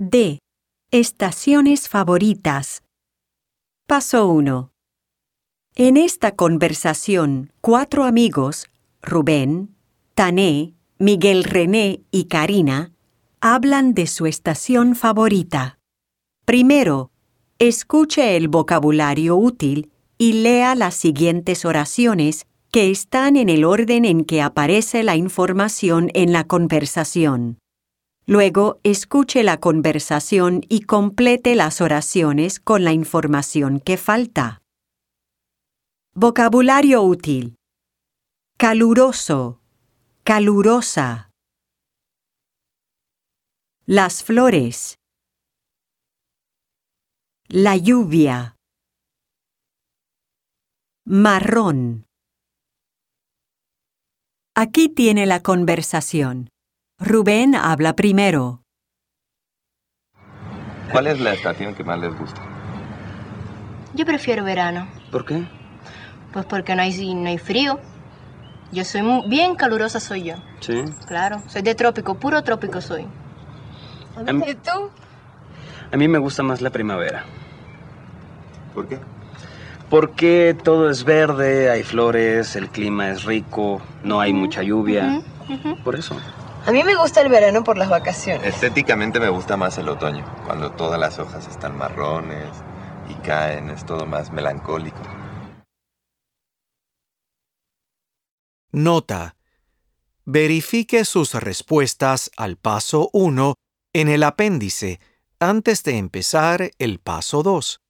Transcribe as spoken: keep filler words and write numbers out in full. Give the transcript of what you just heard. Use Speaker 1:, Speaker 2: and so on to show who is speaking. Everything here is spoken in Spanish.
Speaker 1: D. Estaciones favoritas. Paso uno. En esta conversación, cuatro amigos, Rubén, Tané, Miguel René y Karina, hablan de su estación favorita. Primero, escuche el vocabulario útil y lea las siguientes oraciones que están en el orden en que aparece la información en la conversación. Luego, escuche la conversación y complete las oraciones con la información que falta. Vocabulario útil. Caluroso, calurosa. Las flores. La lluvia. Marrón. Aquí tiene la conversación. Rubén habla primero.
Speaker 2: ¿Cuál es la estación que más les gusta?
Speaker 3: Yo prefiero verano.
Speaker 2: ¿Por qué?
Speaker 3: Pues porque no hay, no hay frío. Yo soy muy, bien calurosa, soy yo.
Speaker 2: Sí.
Speaker 3: Claro, soy de trópico, puro trópico soy.
Speaker 2: A mí-
Speaker 3: ¿Y tú?
Speaker 4: A mí me gusta más la primavera,
Speaker 2: ¿Por qué?
Speaker 4: porque todo es verde, hay flores, el clima es rico, no hay mucha lluvia.
Speaker 3: Ujú, ujú.
Speaker 4: Por eso.
Speaker 5: A mí me gusta el verano por las vacaciones.
Speaker 2: Estéticamente me gusta más el otoño, cuando todas las hojas están marrones y caen, es todo más melancólico.
Speaker 6: Nota. Verifique sus respuestas al paso uno en el apéndice antes de empezar el paso dos.